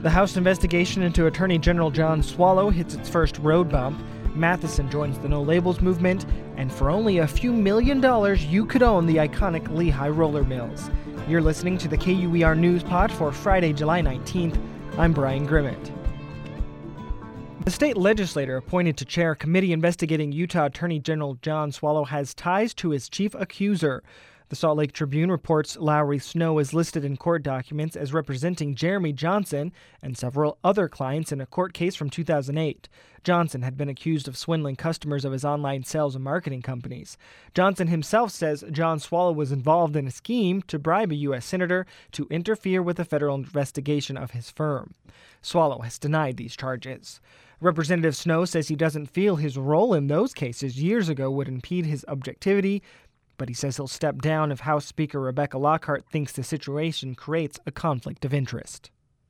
The House investigation into Attorney General John Swallow hits its first road bump. Matheson joins the No Labels movement, and for only a few $1 million, you could own the iconic Lehigh Roller Mills. You're listening to the KUER News Pod for Friday, July 19th. I'm Brian Grimmett. The state legislator appointed to chair a committee investigating Utah Attorney General John Swallow has ties to his chief accuser. The Salt Lake Tribune reports Lowry Snow is listed in court documents as representing Jeremy Johnson and several other clients in a court case from 2008. Johnson had been accused of swindling customers of his online sales and marketing companies. Johnson himself says John Swallow was involved in a scheme to bribe a U.S. senator to interfere with a federal investigation of his firm. Swallow has denied these charges. Representative Snow says he doesn't feel his role in those cases years ago would impede his objectivity, but he says he'll step down if House Speaker Rebecca Lockhart thinks the situation creates a conflict of interest.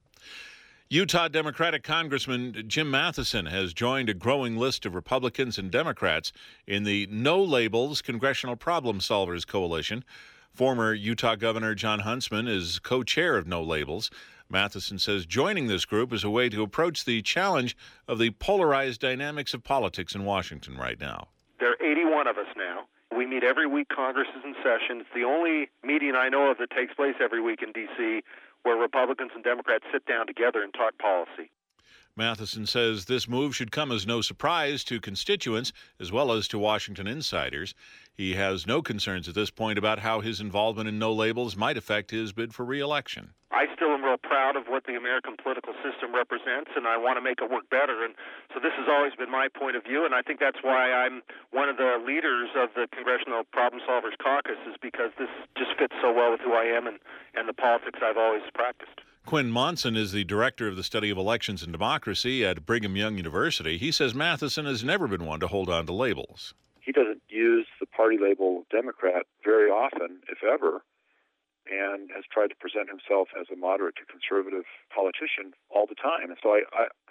Utah Democratic Congressman Jim Matheson has joined a growing list of Republicans and Democrats in the No Labels Congressional Problem Solvers Coalition. Former Utah Governor Jon Huntsman is co-chair of No Labels. Matheson says joining this group is a way to approach the challenge of the polarized dynamics of politics in Washington right now. There are 81 of us now. We meet every week. Congress is in session. It's the only meeting I know of that takes place every week in D.C. where Republicans and Democrats sit down together and talk policy. Matheson says this move should come as no surprise to constituents as well as to Washington insiders. He has no concerns at this point about how his involvement in No Labels might affect his bid for re-election. I still am real proud of what the American political system represents, and I want to make it work better. And so this has always been my point of view, and I think that's why I'm one of the leaders of the Congressional Problem Solvers Caucus, is because this just fits so well with who I am and the politics I've always practiced. Quinn Monson is the director of the study of elections and democracy at Brigham Young University. He says Matheson has never been one to hold on to labels. He doesn't use the party label Democrat very often, if ever, and has tried to present himself as a moderate to conservative politician all the time. And so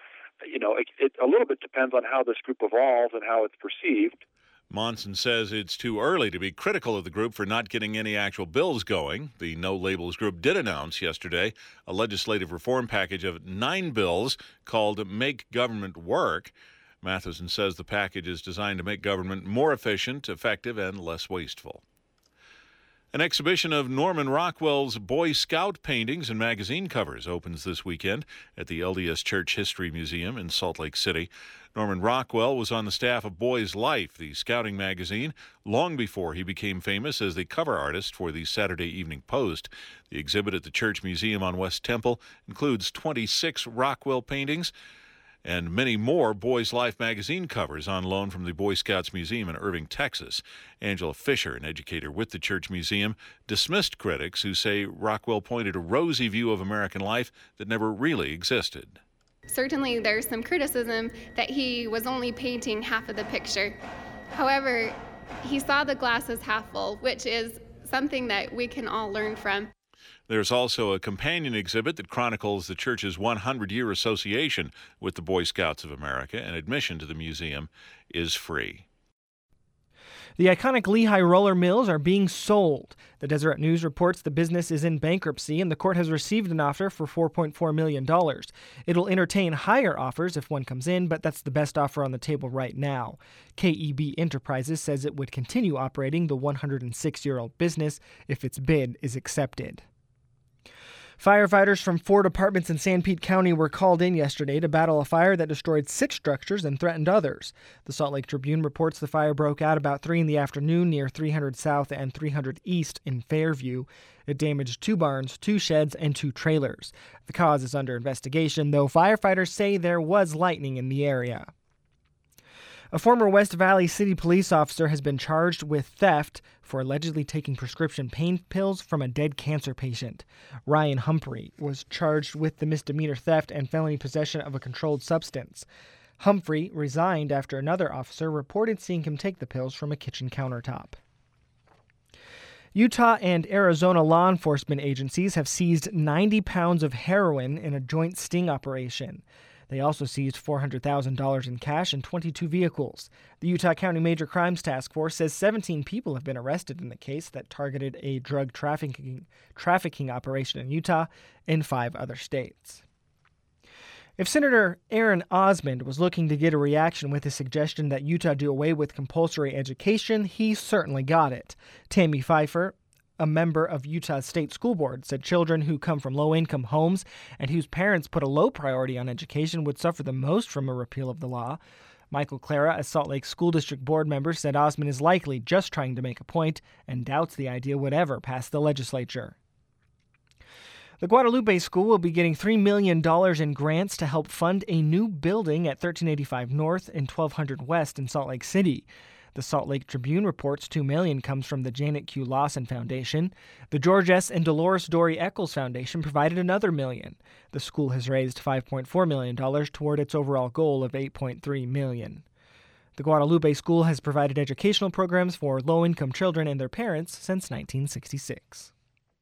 it a little bit depends on how this group evolves and how it's perceived. Monson says it's too early to be critical of the group for not getting any actual bills going. The No Labels group did announce yesterday a legislative reform package of 9 bills called Make Government Work. Matheson says the package is designed to make government more efficient, effective, and less wasteful. An exhibition of Norman Rockwell's Boy Scout paintings and magazine covers opens this weekend at the LDS Church History Museum in Salt Lake City. Norman Rockwell was on the staff of Boy's Life, the scouting magazine, long before he became famous as the cover artist for the Saturday Evening Post. The exhibit at the Church Museum on West Temple includes 26 Rockwell paintings and many more Boys Life magazine covers on loan from the Boy Scouts Museum in Irving, Texas. Angela Fisher, an educator with the Church Museum, dismissed critics who say Rockwell pointed a rosy view of American life that never really existed. Certainly there's some criticism that he was only painting half of the picture. However, he saw the glass as half full, which is something that we can all learn from. There's also a companion exhibit that chronicles the church's 100-year association with the Boy Scouts of America, and admission to the museum is free. The iconic Lehigh Roller Mills are being sold. The Deseret News reports the business is in bankruptcy, and the court has received an offer for $4.4 million. It'll entertain higher offers if one comes in, but that's the best offer on the table right now. KEB Enterprises says it would continue operating the 106-year-old business if its bid is accepted. Firefighters from 4 departments in San Pete County were called in yesterday to battle a fire that destroyed 6 structures and threatened others. The Salt Lake Tribune reports the fire broke out about 3 in the afternoon near 300 South and 300 East in Fairview. It damaged 2 barns, 2 sheds, and 2 trailers. The cause is under investigation, though firefighters say there was lightning in the area. A former West Valley City police officer has been charged with theft for allegedly taking prescription pain pills from a dead cancer patient. Ryan Humphrey was charged with the misdemeanor theft and felony possession of a controlled substance. Humphrey resigned after another officer reported seeing him take the pills from a kitchen countertop. Utah and Arizona law enforcement agencies have seized 90 pounds of heroin in a joint sting operation. They also seized $400,000 in cash and 22 vehicles. The Utah County Major Crimes Task Force says 17 people have been arrested in the case that targeted a drug trafficking operation in Utah and 5 other states. If Senator Aaron Osmond was looking to get a reaction with his suggestion that Utah do away with compulsory education, he certainly got it. Tammy Pfeiffer, a member of Utah's state school board, said children who come from low-income homes and whose parents put a low priority on education would suffer the most from a repeal of the law. Michael Clara, a Salt Lake School District board member, said Osmond is likely just trying to make a point and doubts the idea would ever pass the legislature. The Guadalupe School will be getting $3 million in grants to help fund a new building at 1385 North and 1200 West in Salt Lake City. The Salt Lake Tribune reports $2 million comes from the Janet Q. Lawson Foundation. The George S. and Dolores Dory Eccles Foundation provided another $1 million. The school has raised $5.4 million toward its overall goal of $8.3 million. The Guadalupe School has provided educational programs for low-income children and their parents since 1966.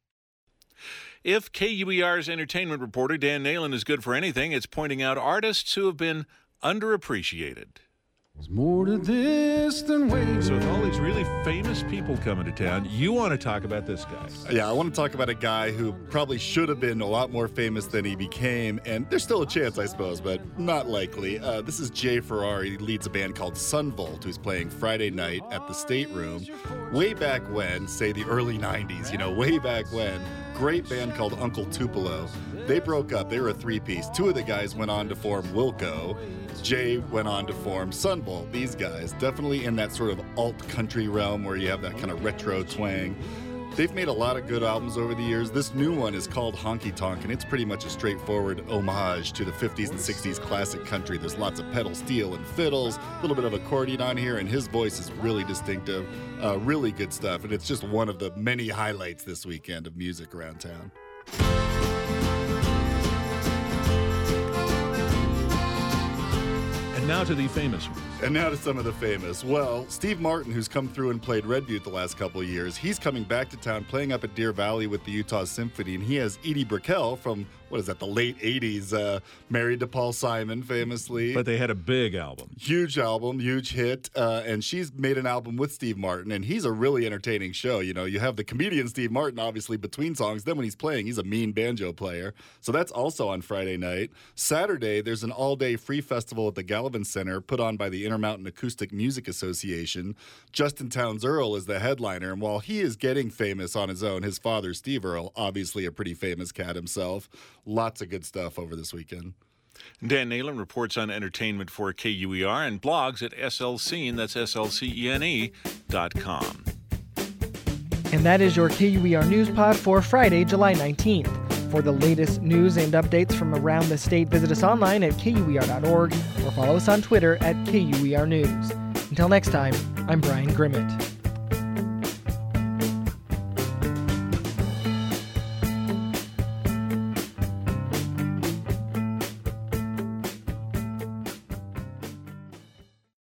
If KUER's entertainment reporter Dan Nalen is good for anything, it's pointing out artists who have been underappreciated. There's more to this than waiting. So with all these really famous people coming to town, you want to talk about this guy. Yeah, I want to talk about a guy who probably should have been a lot more famous than he became, and there's still a chance, I suppose, but not likely. This is Jay Ferrari. He leads a band called Sunvolt, who's playing Friday night at the State Room. Way back when, say the early 90s, way back when, great band called Uncle Tupelo. They broke up. They were a three-piece. Two of the guys went on to form Wilco. Jay went on to form Sunvolt. These guys, definitely in that sort of alt-country realm where you have that kind of retro twang. They've made a lot of good albums over the years. This new one is called Honky Tonk, and it's pretty much a straightforward homage to the 50s and 60s classic country. There's lots of pedal steel and fiddles, a little bit of accordion on here, and his voice is really distinctive. Really good stuff, and it's just one of the many highlights this weekend of music around town. Now to the famous ones. And now to some of the famous. Well, Steve Martin, who's come through and played Red Butte the last couple of years, he's coming back to town, playing up at Deer Valley with the Utah Symphony, and he has Edie Brickell from, the late 80s, married to Paul Simon, famously. But they had a big album. Huge album, huge hit, and she's made an album with Steve Martin, and he's a really entertaining show. You have the comedian Steve Martin, obviously, between songs. Then when he's playing, he's a mean banjo player. So that's also on Friday night. Saturday, there's an all-day free festival at the Gallivan Center put on by the Intermountain Acoustic Music Association. Justin Townes Earl is the headliner, and while he is getting famous on his own, his father, Steve Earle, obviously a pretty famous cat himself. Lots of good stuff over this weekend. Dan Nalen reports on entertainment for KUER and blogs at SLCene, that's SLCENE.com. And that is your KUER News Pod for Friday, July 19th. For the latest news and updates from around the state, visit us online at KUER.org or follow us on Twitter at KUER News. Until next time, I'm Brian Grimmett.